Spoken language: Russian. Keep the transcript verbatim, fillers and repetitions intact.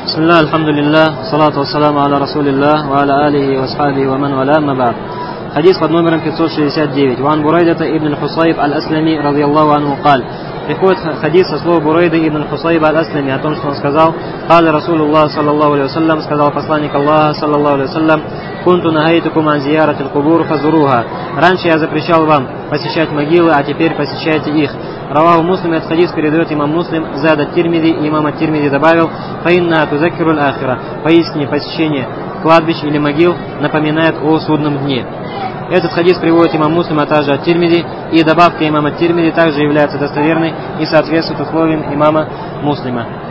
Бисмилlah, алхамдулиллах, салату вассаламу аля расулиллах, ва аля алихи ва асхабихи ва ман валя, амма ба'д. Хадис под номером пятьсот шестьдесят девять. Ван Бурайдата ибн Хусайб аль-Аслами, радиаллаху анху, каль. Приходит хадис со слова Бурайда ибн Хусайба аль-Аслами о том, что он сказал: «Каля Расулуллах, саллаллаху алейхи вассалям, сказал посланник Аллаха, саллаллаху алейхи вассалям, кунту нахайтукум ан зияратил кубур фазуруха». Раньше я запрещал вам посещать могилы, а теперь посещайте их. Раваху Муслим, этот хадис передает имам Муслим, зад ат-Тирмизи, имам ат-Тирмизи добавил: «Фаинна тузаккиру аль-ахира». Поистине посещение кладбищ или могил напоминает о судном дне. Этот хадис приводит имам Муслим, а также ат-Тирмизи, и добавка имама ат-Тирмизи также является достоверной и соответствует условиям имама Муслима.